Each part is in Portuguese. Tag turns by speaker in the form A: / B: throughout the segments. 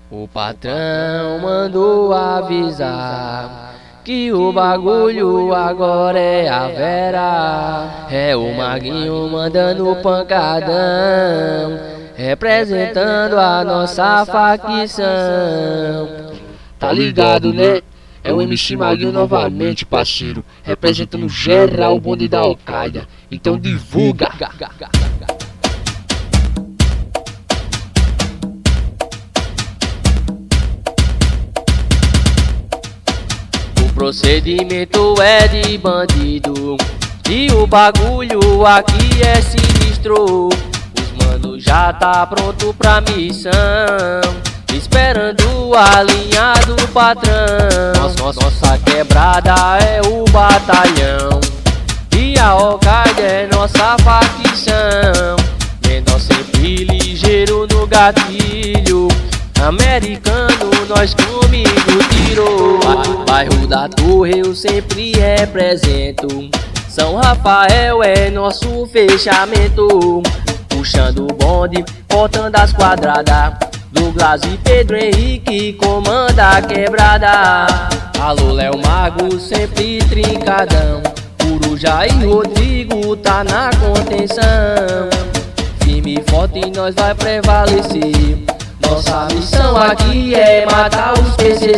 A: O patrão mandou avisar que o bagulho agora é a Vera. É o Maguinho mandando pancadão, representando a nossa facção.
B: Tá ligado, né? É o MC Maguinho novamente, parceiro, representando geral o bonde da Al-Qaeda. Então divulga!
A: O procedimento é de bandido e o bagulho aqui é sinistro. Os manos já tá pronto pra missão, esperando a linha do patrão. Nossa quebrada é o batalhão e a Al-Qaeda é nossa facção. Menor sempre ligeiro no gatilho, americano nós comigo tirou. Bairro da Torre eu sempre represento, São Rafael é nosso fechamento. Puxando o bonde, cortando as quadradas, Douglas e Pedro Henrique comanda a quebrada. Alô Léo Mago sempre trincadão, Coruja e Rodrigo tá na contenção. Firme e forte nós vai prevalecer, nossa missão aqui é matar os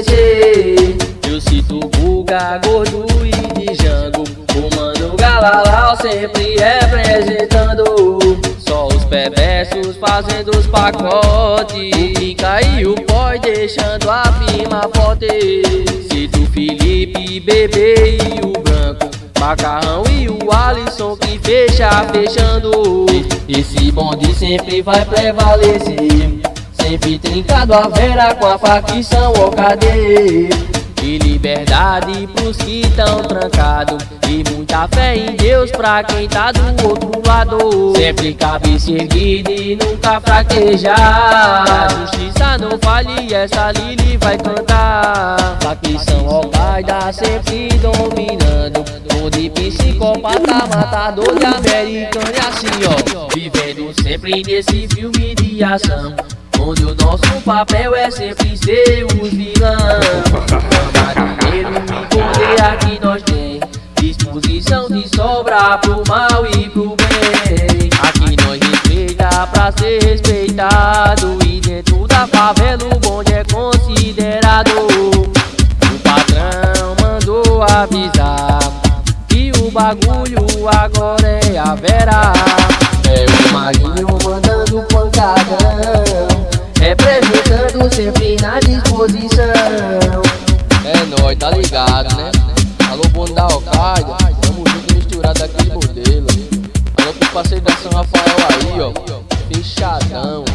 A: PCC. Eu cito Guga, Gordo e Django, o Mano Galalau sempre representando. Só os perversos fazendo os pacotes, o Pica e o Poi deixando a firma forte. Cito Felipe, Bebê e o Branco, Macarrão e o Alisson que fechando. Esse bonde sempre vai prevalecer, sempre trincado a Vera com a facção OKD. E liberdade pros que tão trancados, e muita fé em Deus pra quem tá do outro lado. Sempre cabeça erguida e nunca fraquejar, a justiça não falhe e essa Lili vai cantar. Facção Al-Qaeda sempre dominando, bonde psicopata, matador de americano. E assim ó, vivendo sempre nesse filme de ação, onde o nosso papel é sempre ser os vilão. Dinheiro e poder aqui nós tem, disposição de sobra pro mal e pro bem. Aqui nós respeita pra ser respeitado, e dentro da favela o bonde é considerado. O patrão mandou avisar que o bagulho agora é a Vera. É o Maguinho mandando pancadão, representando sempre na disposição.
B: É nóis, tá ligado, né? Alô, bonde da Al-Qaeda, tamo junto misturado daquele modelo. Alô, pro parceiro da São Rafael aí, ó, fechadão.